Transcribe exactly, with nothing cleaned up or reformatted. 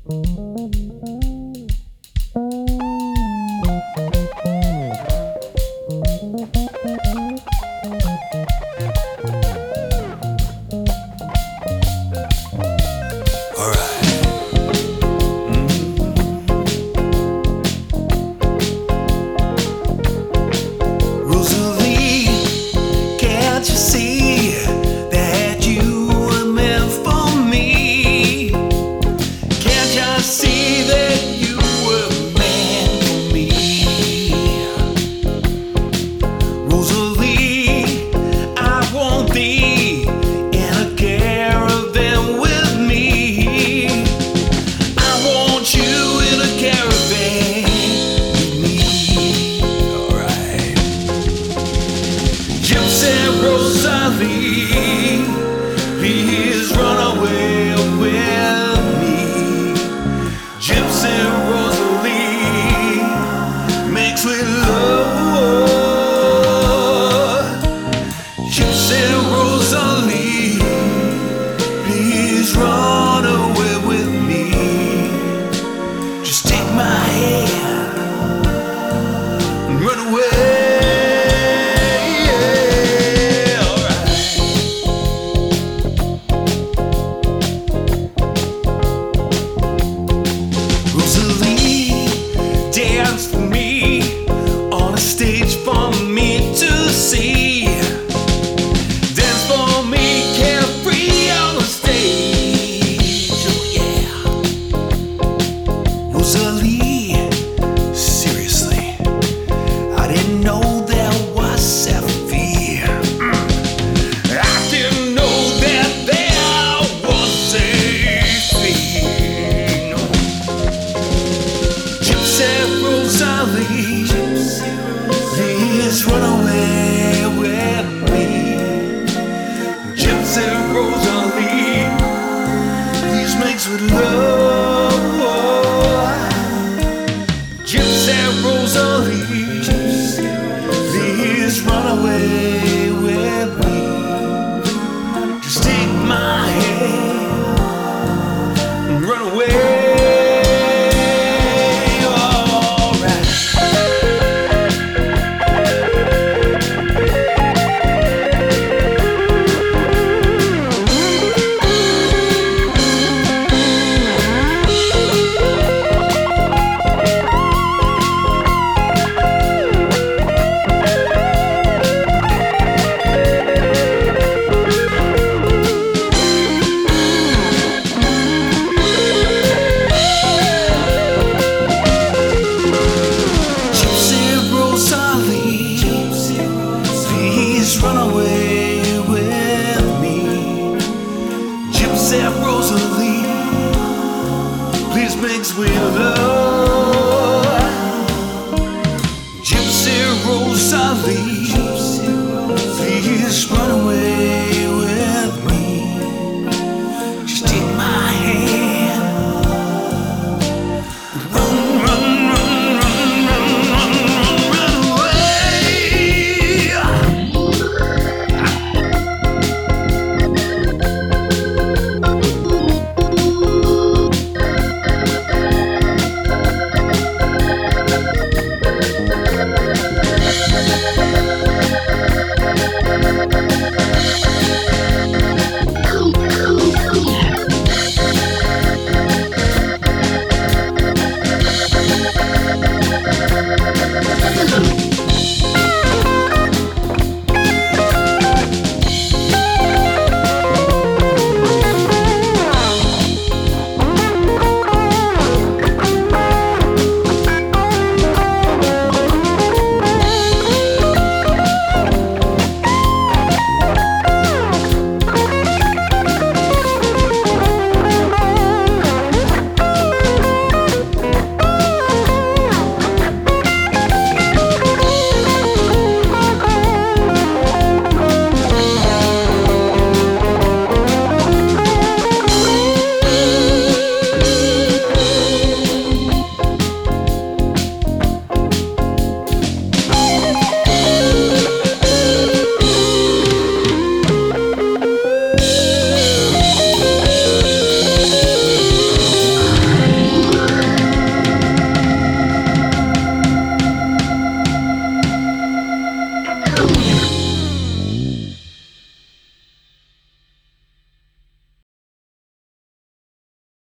Please run away with me. Gypsy Rosalie makes sweet love. Gypsy Rosalie, please run away with me. Just take my hand and run away. Dance for me on a stage for me to see. Dance for me, carefree on the stage. Oh yeah, Rosalie. Seriously, I didn't know there was self-fear. I didn't know that there was safety. Rosalie, please run away with me. Gypsy Rosalie, please make sweet love. Gypsy Rosalie, please run away with me. Just take my hand and run away. Run away with me. Gypsy Rosalie, please make sweet love.